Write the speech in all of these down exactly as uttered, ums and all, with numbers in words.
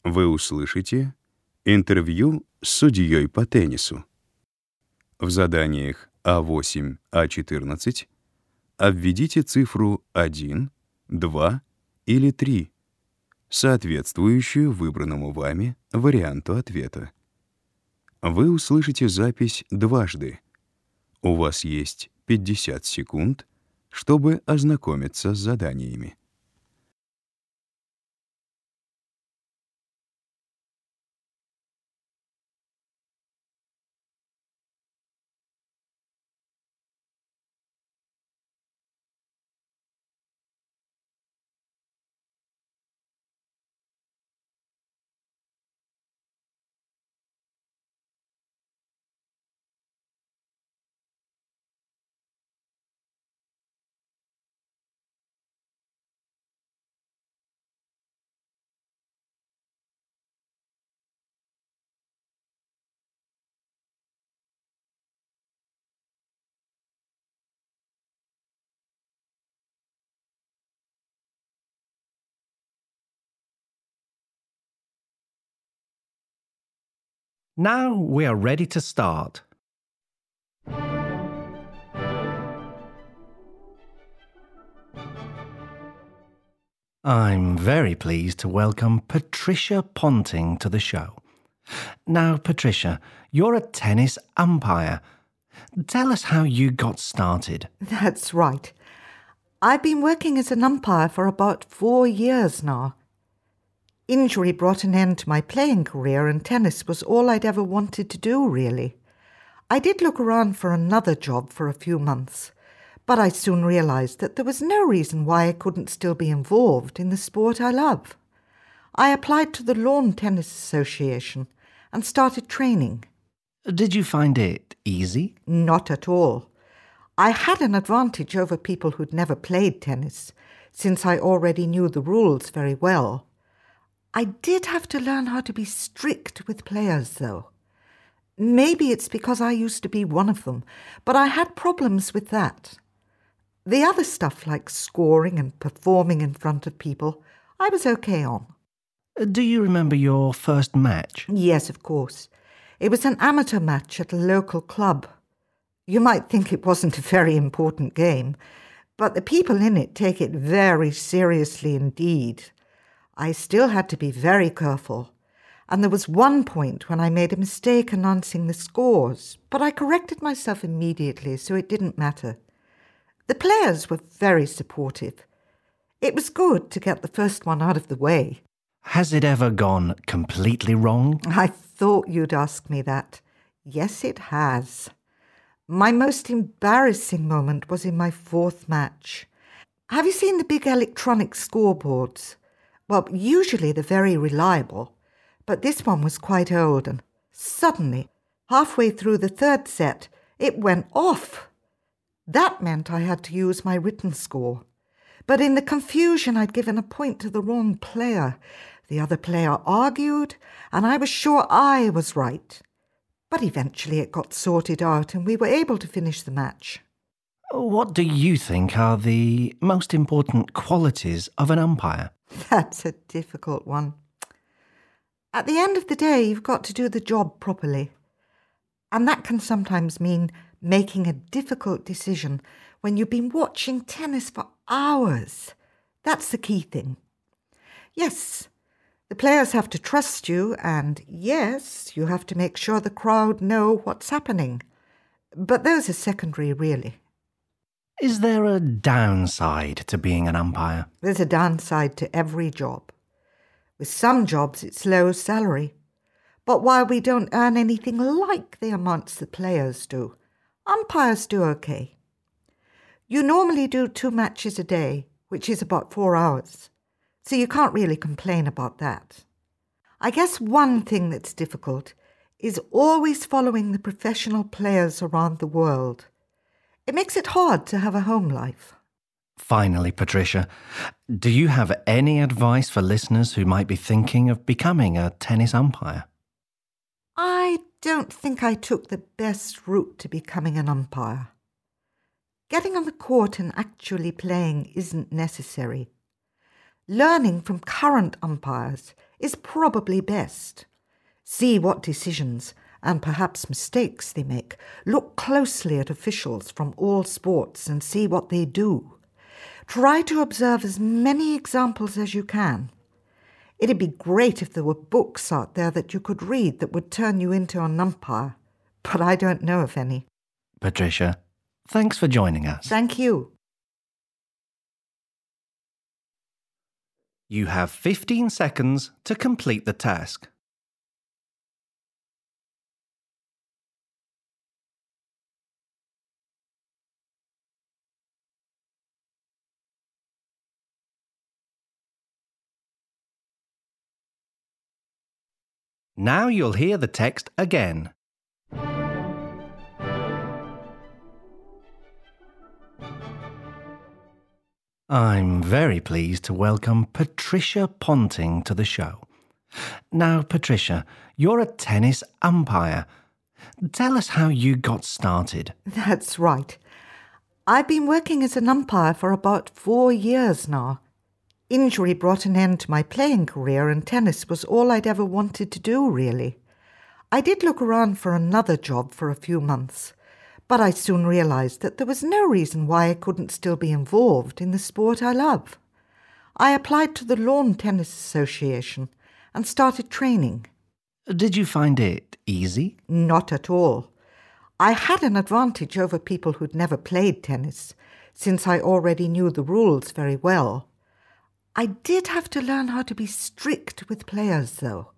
Вы услышите интервью с судьей по теннису. В заданиях А восемь, А четырнадцать обведите цифру один, два или три, соответствующую выбранному вами варианту ответа. Вы услышите запись дважды. У вас есть пятьдесят секунд, чтобы ознакомиться с заданиями. Now we are ready to start. I'm very pleased to welcome Patricia Ponting to the show. Now, Patricia, you're a tennis umpire. Tell us how you got started. That's right. I've been working as an umpire for about four years now. Injury brought an end to my playing career, and tennis was all I'd ever wanted to do, really. I did look around for another job for a few months, but I soon realised that there was no reason why I couldn't still be involved in the sport I love. I applied to the Lawn Tennis Association and started training. Did you find it easy? Not at all. I had an advantage over people who'd never played tennis, since I already knew the rules very well. I did have to learn how to be strict with players, though. Maybe it's because I used to be one of them, but I had problems with that. The other stuff, like scoring and performing in front of people, I was okay on. Do you remember your first match? Yes, of course. It was an amateur match at a local club. You might think it wasn't a very important game, but the people in it take it very seriously indeed. I still had to be very careful, and there was one point when I made a mistake announcing the scores, but I corrected myself immediately, so it didn't matter. The players were very supportive. It was good to get the first one out of the way. Has it ever gone completely wrong? I thought you'd ask me that. Yes, it has. My most embarrassing moment was in my fourth match. Have you seen the big electronic scoreboards? Well, usually they're very reliable, but this one was quite old, and suddenly, halfway through the third set, it went off. That meant I had to use my written score. But in the confusion, I'd given a point to the wrong player. The other player argued, and I was sure I was right. But eventually it got sorted out, and we were able to finish the match. What do you think are the most important qualities of an umpire? That's a difficult one. At the end of the day, you've got to do the job properly. And that can sometimes mean making a difficult decision when you've been watching tennis for hours. That's the key thing. Yes, the players have to trust you, and yes, you have to make sure the crowd know what's happening. But those are secondary, really. Is there a downside to being an umpire? There's a downside to every job. With some jobs, it's low salary. But while we don't earn anything like the amounts the players do, umpires do okay. You normally do two matches a day, which is about four hours. So you can't really complain about that. I guess one thing that's difficult is always following the professional players around the world. It makes it hard to have a home life. Finally, Patricia, do you have any advice for listeners who might be thinking of becoming a tennis umpire? I don't think I took the best route to becoming an umpire. Getting on the court and actually playing isn't necessary. Learning from current umpires is probably best. See what decisions and perhaps mistakes they make. Look closely at officials from all sports and see what they do. Try to observe as many examples as you can. It'd be great if there were books out there that you could read that would turn you into an umpire, but I don't know of any. Patricia, thanks for joining us. Thank you. You have fifteen seconds to complete the task. Now you'll hear the text again. I'm very pleased to welcome Patricia Ponting to the show. Now, Patricia, you're a tennis umpire. Tell us how you got started. That's right. I've been working as an umpire for about four years now. Injury brought an end to my playing career, and tennis was all I'd ever wanted to do, really. I did look around for another job for a few months, but I soon realised that there was no reason why I couldn't still be involved in the sport I love. I applied to the Lawn Tennis Association and started training. Did you find it easy? Not at all. I had an advantage over people who'd never played tennis, since I already knew the rules very well. I did have to learn how to be strict with players, though.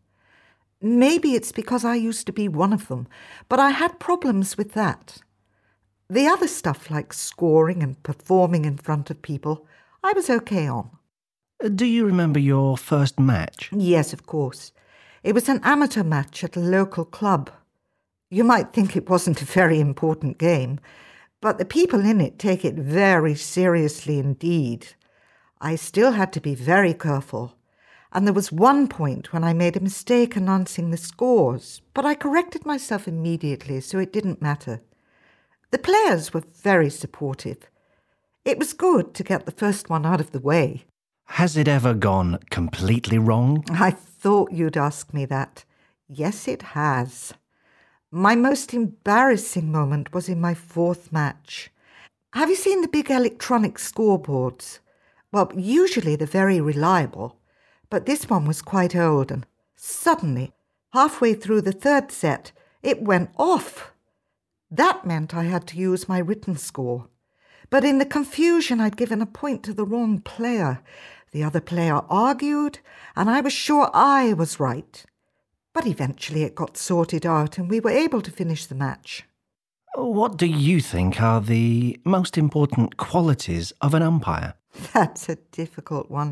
Maybe it's because I used to be one of them, but I had problems with that. The other stuff, like scoring and performing in front of people, I was okay on. Do you remember your first match? Yes, of course. It was an amateur match at a local club. You might think it wasn't a very important game, but the people in it take it very seriously indeed. I still had to be very careful, and there was one point when I made a mistake announcing the scores, but I corrected myself immediately, so it didn't matter. The players were very supportive. It was good to get the first one out of the way. Has it ever gone completely wrong? I thought you'd ask me that. Yes, it has. My most embarrassing moment was in my fourth match. Have you seen the big electronic scoreboards? Well, usually they're very reliable, but this one was quite old, and suddenly, halfway through the third set, it went off. That meant I had to use my written score. But in the confusion, I'd given a point to the wrong player. The other player argued, and I was sure I was right. But eventually it got sorted out, and we were able to finish the match. What do you think are the most important qualities of an umpire? That's a difficult one.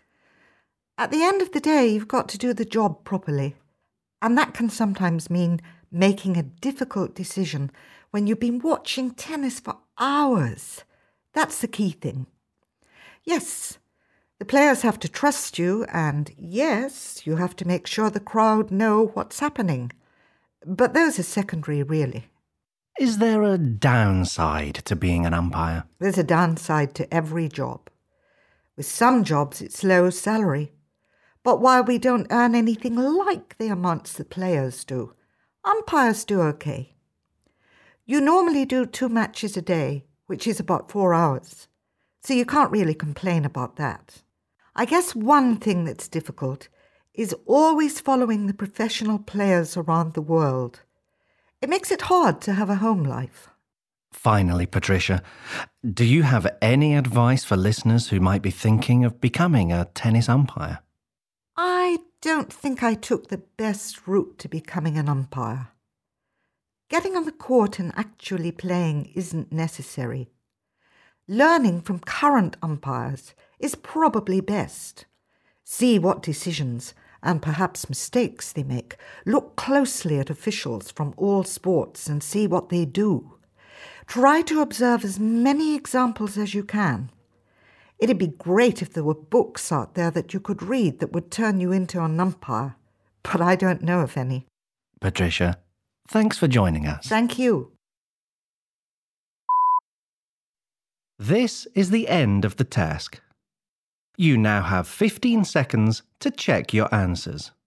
At the end of the day, you've got to do the job properly. And that can sometimes mean making a difficult decision when you've been watching tennis for hours. That's the key thing. Yes, the players have to trust you, and yes, you have to make sure the crowd know what's happening. But those are secondary, really. Is there a downside to being an umpire? There's a downside to every job. With some jobs, it's low salary. But while we don't earn anything like the amounts the players do, umpires do okay. You normally do two matches a day, which is about four hours. So you can't really complain about that. I guess one thing that's difficult is always following the professional players around the world. It makes it hard to have a home life. Finally, Patricia, do you have any advice for listeners who might be thinking of becoming a tennis umpire? I don't think I took the best route to becoming an umpire. Getting on the court and actually playing isn't necessary. Learning from current umpires is probably best. See what decisions and perhaps mistakes they make. Look closely at officials from all sports and see what they do. Try to observe as many examples as you can. It'd be great if there were books out there that you could read that would turn you into an umpire, but I don't know of any. Patricia, thanks for joining us. Thank you. This is the end of the task. You now have fifteen seconds to check your answers.